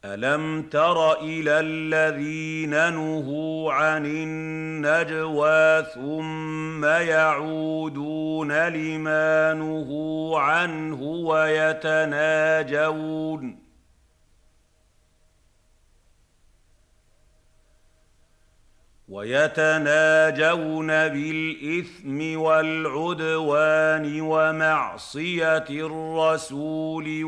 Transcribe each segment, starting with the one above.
أَلَمْ تَرَ إِلَى الَّذِينَ نُهُوا عَنِ النَّجْوَىٰ ثُمَّ يَعُودُونَ لِمَا نُهُوا عَنْهُ وَيَتَنَاجَوْنَ بِالْإِثْمِ وَالْعُدْوَانِ وَمَعْصِيَتِ الرَّسُولِ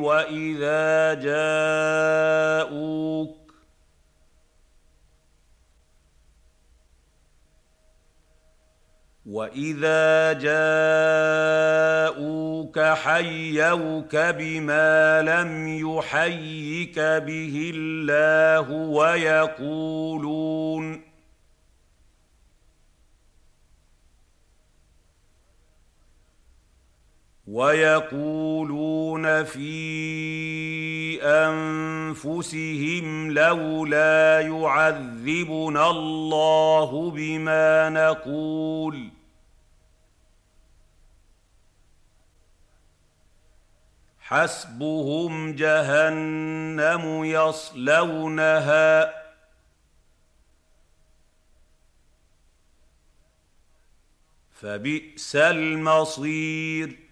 وَإِذَا جَاءُوكَ حَيَّوْكَ بِمَا لَمْ يُحَيِّكَ بِهِ اللَّهُ وَيَقُولُونَ فِي أَنفُسِهِمْ لَوْلَا يُعَذِّبُنَا اللَّهُ بِمَا نَقُولُ ۚ حَسْبُهُمْ جَهَنَّمُ يَصْلَوْنَهَا ۖ فَبِئْسَ الْمَصِيرُ